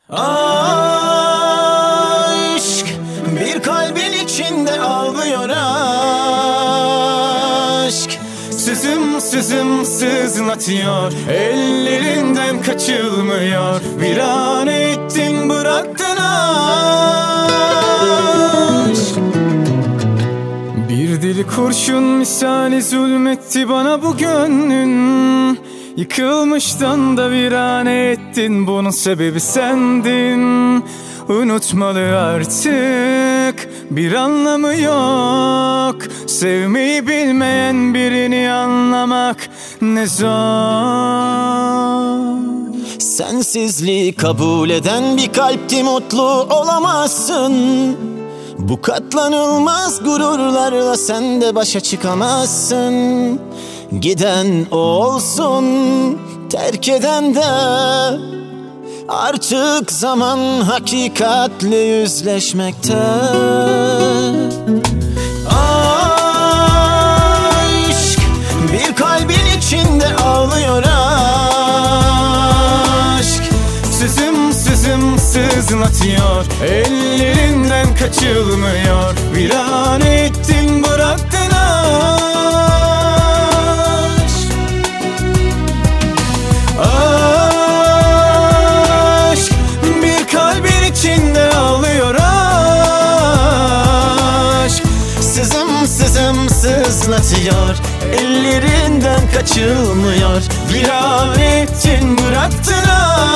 Aşk bir kalbin içinde ağlıyor aşk. Sızım sızım sızlatıyor, ellerinden kaçılmıyor. Viran ettin bıraktın aşk. Bir deli kurşun misali zulmetti bana bu gönlün. Yıkılmıştan da virane ettin, bunun sebebi sendin. Unutmalı artık, bir anlamı yok. Sevmeyi bilmeyen birini anlamak ne zor. Sensizliği kabul eden bir kalpti, mutlu olamazsın. Bu katlanılmaz gururlarla sen de başa çıkamazsın. Giden o olsun, terk eden de. Artık zaman hakikatle yüzleşmekte. Aşk bir kalbin içinde ağlıyor aşk. Sızım sızım sızlatıyor, ellerinden kaçılmıyor. Viran ettin bıraktın aşk. Aşk bir kalbin içinde ağlıyor aşk. Sızım sızım sızlatıyor, ellerinden kaçılmıyor. Viran ettin bıraktın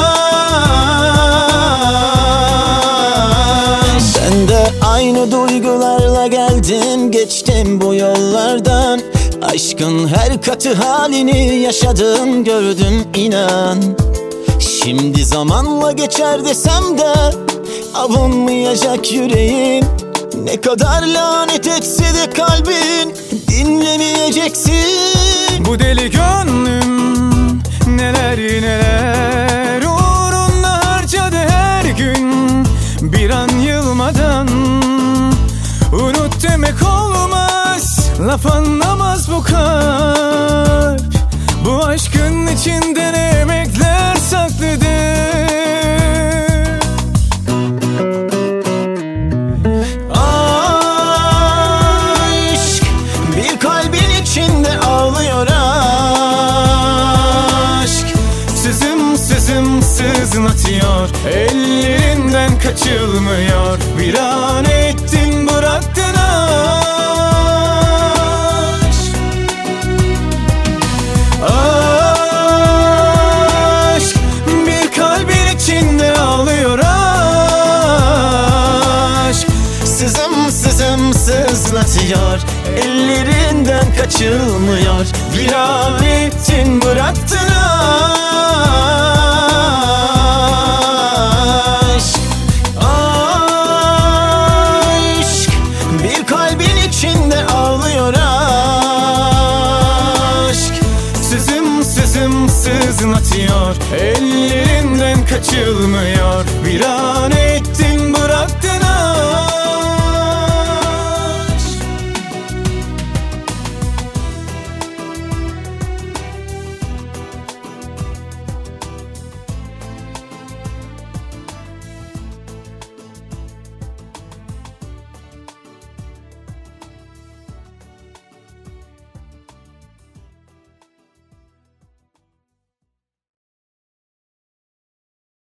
aşk. Ben de aynı duygularla geldim geçtim bu yollardan. Aşkın her katı halini yaşadım gördüm inan. Şimdi zamanla geçer desem de avunmayacak yüreğim. Ne kadar lanet etse de kalbin dinlemeyeceksin. Bu deli gönlüm neler neler uğruna harcadı her gün. Bir an yılmadan unut demek olmaz. Laf anlamaz bu kalp. Bu aşkın içinde ne emekler saklıdır. Aşk bir kalbin içinde ağlıyor aşk. Sızım sızım sızlatıyor, ellerinden kaçılmıyor. Viran ettin bıraktın aşk. Aşk bir kalbin içinde ağlıyor aşk. Sızım sızım sızlatıyor, ellerinden kaçılmıyor. Viran ettin bıraktın aşk. Aşk bir kalbin içinde ağlıyor aşk. Sızım sızım sızlatıyor, ellerinden kaçılmıyor. Viran ettin